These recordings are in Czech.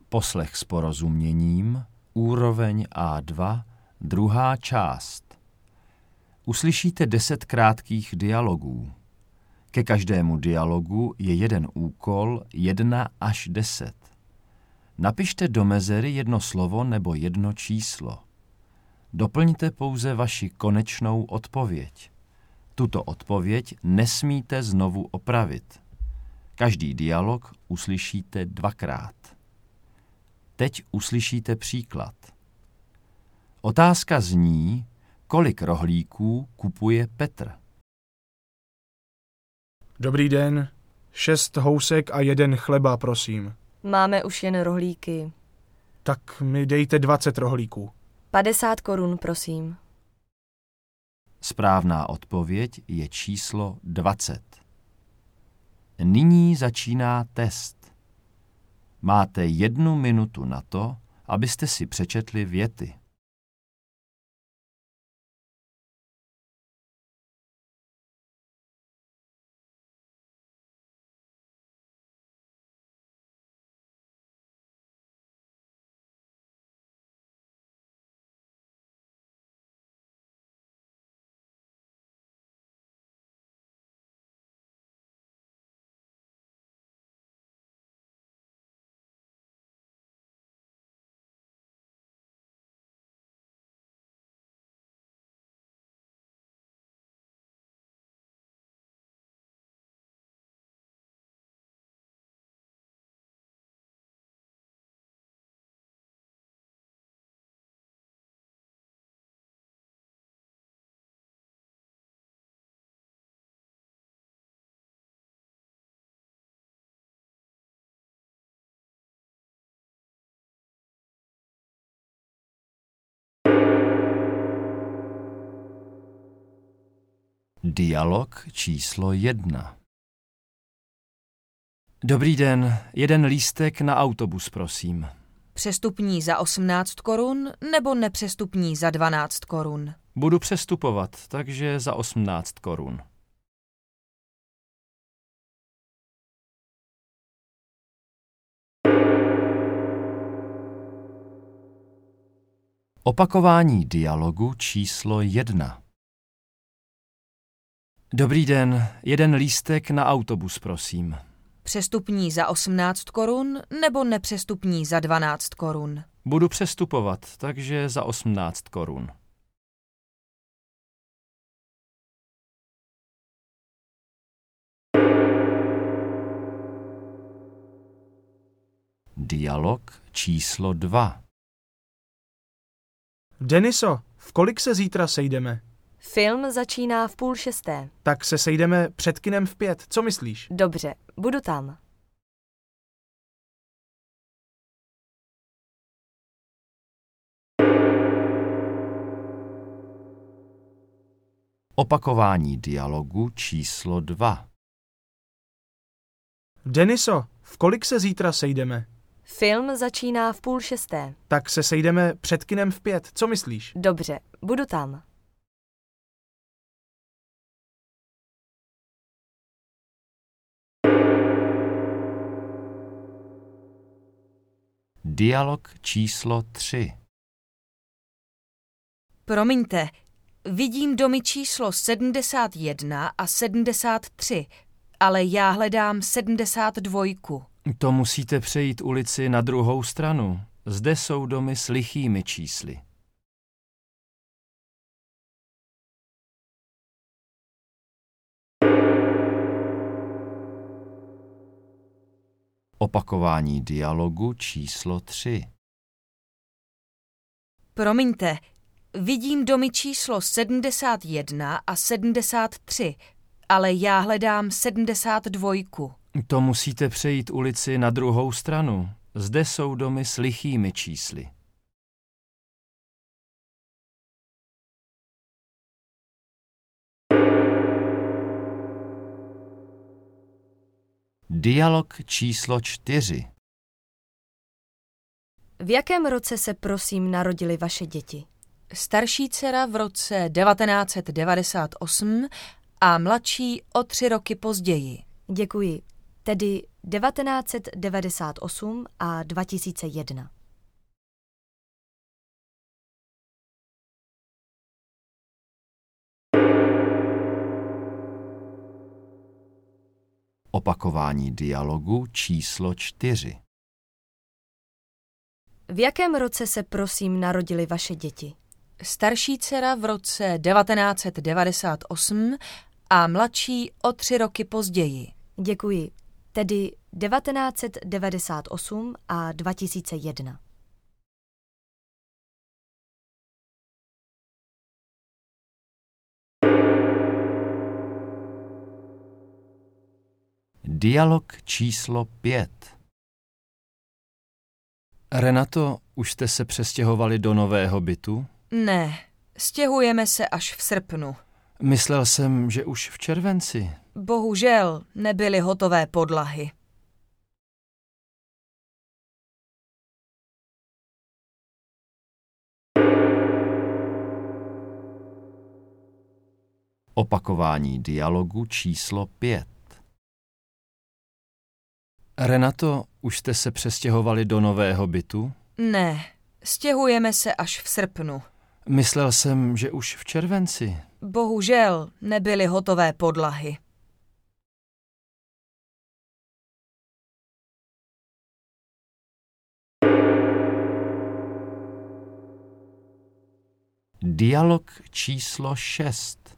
Poslech s porozuměním, úroveň A2, druhá část. Uslyšíte 10 krátkých dialogů. Ke každému dialogu je jeden úkol 1 až 10. Napište do mezery jedno slovo nebo jedno číslo. Doplňte pouze vaši konečnou odpověď. Tuto odpověď nesmíte znovu opravit. Každý dialog uslyšíte 2krát. Teď uslyšíte příklad. Otázka zní, kolik rohlíků kupuje Petr. Dobrý den, 6 housek a 1 chleba, prosím. Máme už jen rohlíky. Tak mi dejte 20 rohlíků. 50 korun, prosím. Správná odpověď je číslo 20. Nyní začíná test. Máte 1 minutu na to, abyste si přečetli věty. Dialog číslo 1. Dobrý den, 1 lístek na autobus, prosím. Přestupní za 18 korun nebo nepřestupní za 12 korun? Budu přestupovat, takže za 18 korun. Opakování dialogu číslo 1. Dobrý den, 1 lístek na autobus, prosím. Přestupní za 18 korun nebo nepřestupní za 12 korun? Budu přestupovat, takže za 18 korun. Dialog číslo 2. Deniso, v kolik se zítra sejdeme? Film začíná v 5:30. Tak se sejdeme před kinem v 5, co myslíš? Dobře, budu tam. Opakování dialogu číslo 2. Deniso, v kolik se zítra sejdeme? Film začíná v 5:30. Tak se sejdeme před kinem v 5, co myslíš? Dobře, budu tam. Dialog číslo 3. Promiňte, vidím domy číslo 71 a 73, ale já hledám 72. To musíte přejít ulici na druhou stranu. Zde jsou domy s lichými čísly. Opakování dialogu číslo 3. Promiňte, vidím domy číslo 71 a 73, ale já hledám 72. To musíte přejít ulici na druhou stranu. Zde jsou domy s lichými čísly. Dialog číslo 4. V jakém roce se prosím narodily vaše děti? Starší dcera v roce 1998 a mladší o 3 roky později. Děkuji. Tedy 1998 a 2001. Opakování dialogu číslo 4. V jakém roce se prosím narodily vaše děti? Starší dcera v roce 1998 a mladší o 3 roky později. Děkuji. Tedy 1998 a 2001. Dialog číslo 5. Renato, už jste se přestěhovali do nového bytu? Ne, stěhujeme se až v srpnu. Myslel jsem, že už v červenci. Bohužel nebyly hotové podlahy. Opakování dialogu číslo 5. Renato, už jste se přestěhovali do nového bytu? Ne, stěhujeme se až v srpnu. Myslel jsem, že už v červenci. Bohužel nebyly hotové podlahy. Dialog číslo 6.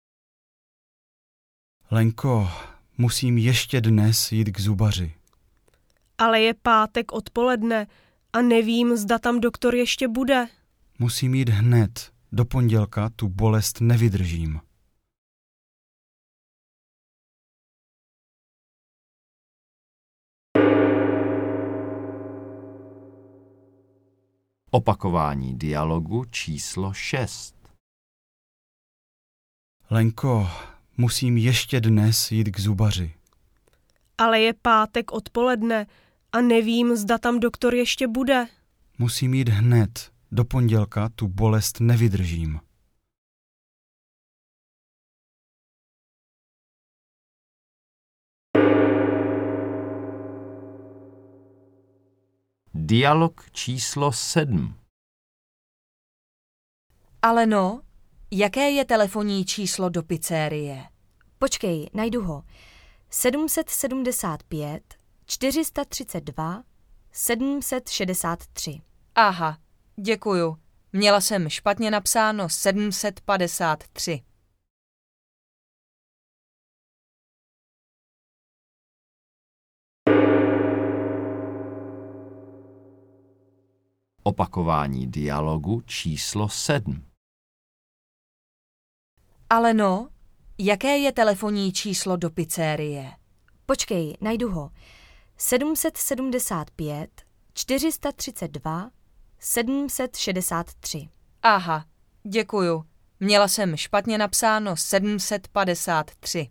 Lenko, musím ještě dnes jít k zubaři. Ale je pátek odpoledne a nevím, zda tam doktor ještě bude. Musím jít hned. Do pondělka tu bolest nevydržím. Opakování dialogu číslo 6. Lenko, musím ještě dnes jít k zubaři. Ale je pátek odpoledne a nevím, zda tam doktor ještě bude. Musím jít hned. Do pondělka tu bolest nevydržím. Dialog číslo 7. Aleno, jaké je telefonní číslo do pizzerie? Počkej, najdu ho. 775 432 763. Aha, děkuju. Měla jsem špatně napsáno 753. Opakování dialogu číslo 7. Aleno, jaké je telefonní číslo do pizzerie? Počkej, najdu ho. 775 432 763. Aha, děkuju. Měla jsem špatně napsáno 753.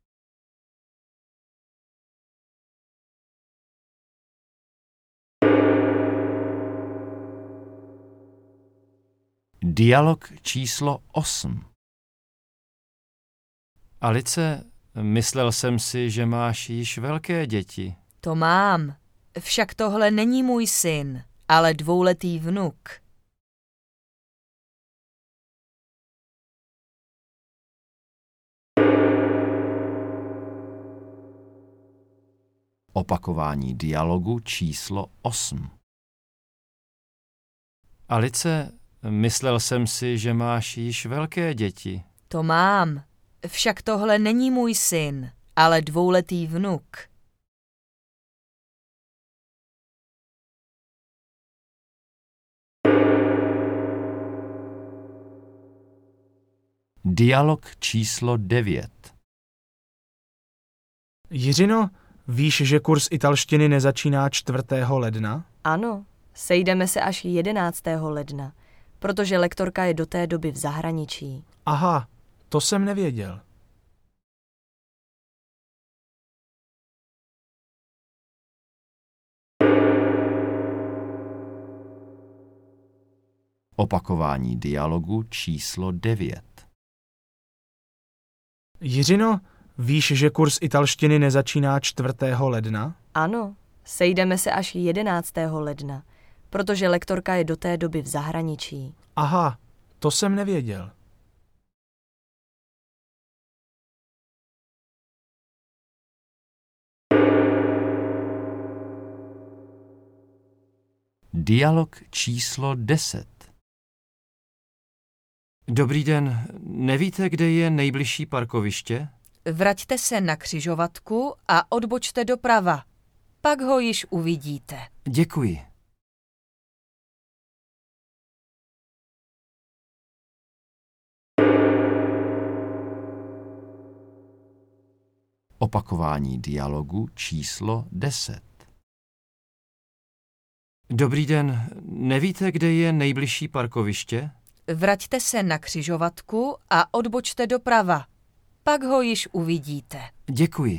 Dialog číslo 8. Alice, myslel jsem si, že máš již velké děti. To mám. Však tohle není můj syn, ale 2letý vnuk. Opakování dialogu číslo 8. Alice, myslel jsem si, že máš již velké děti. To mám. Však tohle není můj syn, ale 2letý vnuk. Dialog číslo 9. Jiřino, víš, že kurz italštiny nezačíná 4. ledna? Ano, sejdeme se až 11. ledna, protože lektorka je do té doby v zahraničí. Aha, to jsem nevěděl. Opakování dialogu číslo 9. Jiřino, Víš, že kurz italštiny nezačíná 4. ledna? Ano, sejdeme se až 11. ledna, protože lektorka je do té doby v zahraničí. Aha, to jsem nevěděl. Dialog číslo 10. Dobrý den, nevíte, kde je nejbližší parkoviště? Vraťte se na křižovatku a odbočte doprava. Pak ho již uvidíte. Děkuji. Opakování dialogu číslo 10. Dobrý den, nevíte, kde je nejbližší parkoviště? Vraťte se na křižovatku a odbočte doprava. Pak ho již uvidíte. Děkuji.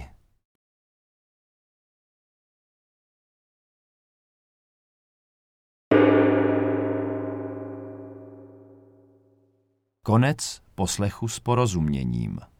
Konec poslechu s porozuměním.